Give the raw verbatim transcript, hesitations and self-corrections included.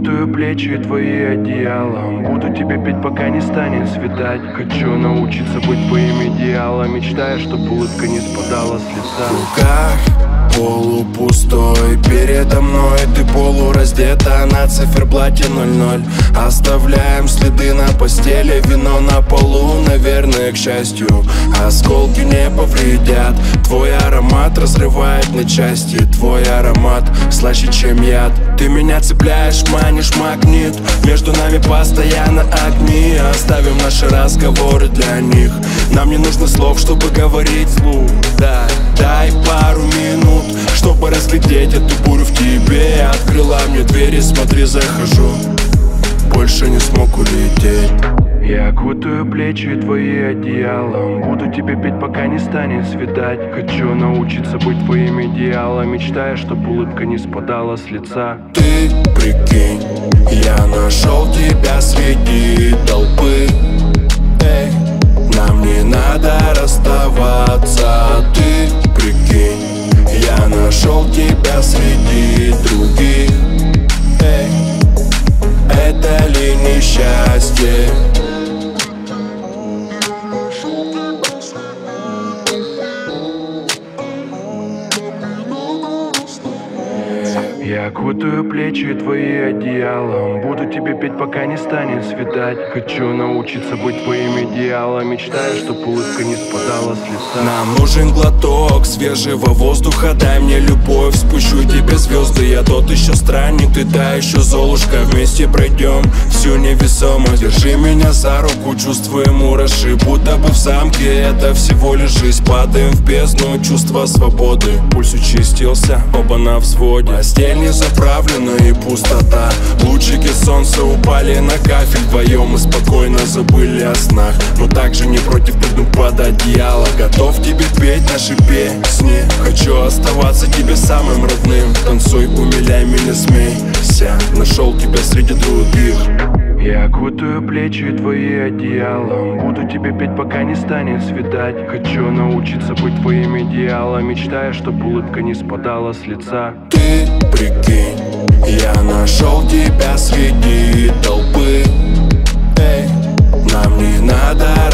окутаю плечи твои одеялом, буду тебе петь, пока не станет светать. Хочу научиться быть твоим идеалом, мечтая, чтоб улыбка не спадала с лица. В руках полупустой, передо мной ты полураздета на циферблате ноль ноль. Оставляем следы на постели, вино на полу, наверное, к счастью. Осколки не повредят, твой аромат разрывает на части. Твой аромат слаще, чем яд. Ты меня цепляешь, манишь, магнит. Между нами постоянно огни. Оставим наши разговоры для них. Нам не нужно слов, чтобы говорить вслух. Дай, дай пару минут, чтобы разглядеть эту бурю в тебе. Открыла мне двери, смотри, захожу. Больше не смог улететь. Я окутаю плечи твои одеялом, буду тебе петь, пока не станет светать. Хочу научиться быть твоим идеалом, мечтая, чтоб улыбка не спадала с лица. Ты прикинь, я нашел тебя среди толпы. Эй, нам не надо расставаться. Ты прикинь, я нашел тебя среди других. Эй, это ли несчастье? Я окутаю плечи твои одеялом, буду тебе петь, пока не станет светать. Хочу научиться быть твоим идеалом, мечтая, чтоб улыбка не спадала с лица. Нам нужен глоток свежего воздуха, дай мне любовь, спущу тебе звезды. Я тот еще странник, ты та еще золушка. Вместе пройдем всю невесомость. Держи меня за руку, чувствуем мураши, будто бы в замке это всего лишь жизнь. Падаем в бездну, чувство свободы. Пульс участился, оба на взводе. Постель не заправлена и пустота. Лучики солнца упали на кафель. Вдвоем мы спокойно забыли о снах, но также не против прыгнуть под одеяло. Готов тебе петь наши песни. Хочу оставаться тебе самым родным. Танцуй, умиляй меня, смейся. Нашел тебя среди других. Я окутаю плечи твои одеялом, буду тебе петь, пока не станет светать. Хочу научиться быть твоим идеалом, мечтая, чтоб улыбка не спадала с лица. Ты прикинь, я нашел тебя среди толпы. Эй, нам не надо